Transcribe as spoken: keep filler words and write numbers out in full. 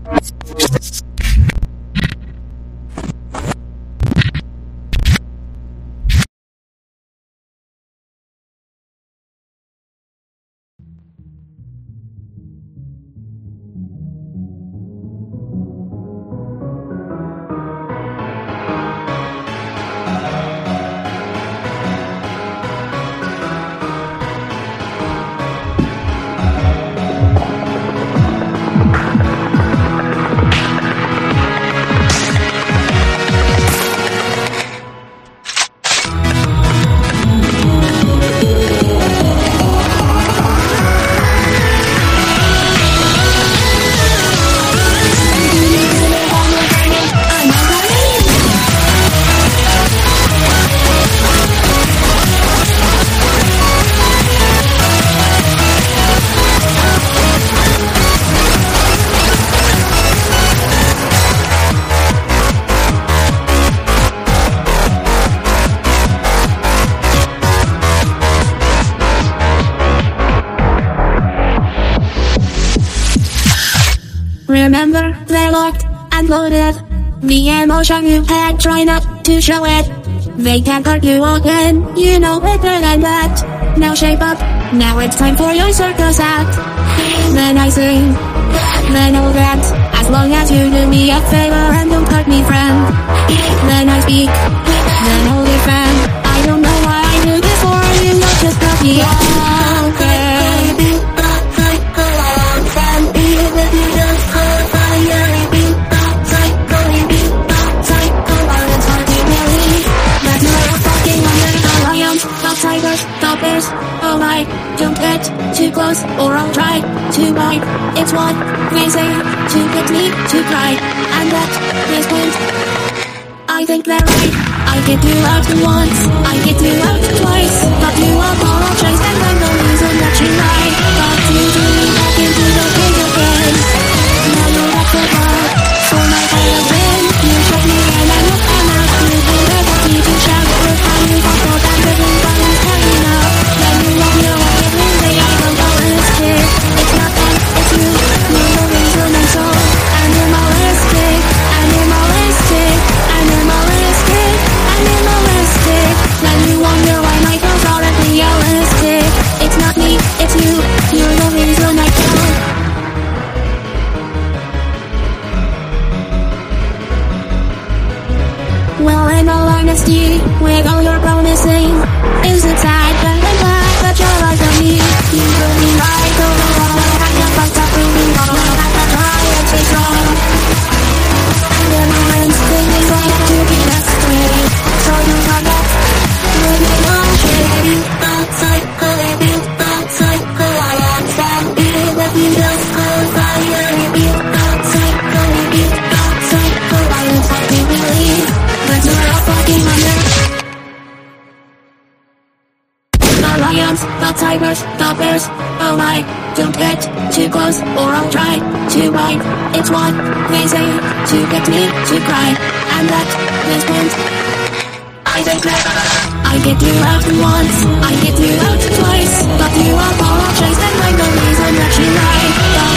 Remember, they're locked and loaded. The emotion you had, try not to show it. They can't hurt you again, you know better than that. Now shape up, now it's time for your circus act. Then I sing, then all that. As long as you do me a favor and don't hurt me, friend. Then I speak, then I'll defend. I don't know why I do this for you, not just cut me off. Tigers, the bears, oh my, don't get too close or I'll try to bite. It's what they say to get me to cry, and at this point I think they're right. I get you out once, I get you out twice, but you apologize and I'm the reason that you lied. But you threw me back into the cage again. Now you're back for love, so my kind of win. You shot me and I look and out. You could never be to shout, look how you got so bad that you got me telling now. Then you love me away and then they I don't know it's here. It's not them, it's you. You're the reason I'm so animalistic, animalistic, animalistic, animalistic. Then you wonder why my girls aren't realistic. It's not me, it's you. You're the reason I don't. Well, in all honesty, with all your promising, is it sad that I'm glad that you're right on me? You could be right overall, I got fucked up proving wrong. I had to try and stay strong. And then my friends think they want to be best friends, so you got that with me on shady. Outside, baby, outside, I understand. Even if you just go fire, baby, outside, baby, outside, I don't fucking believe. But you're all fucking under. The lions, the tigers, the bears, oh my, don't get too close or I'll try to bite. It's what they say to get me to cry, and at this point I think that I get you out once, I get you out twice, but you apologize and I'm the reason that you lied.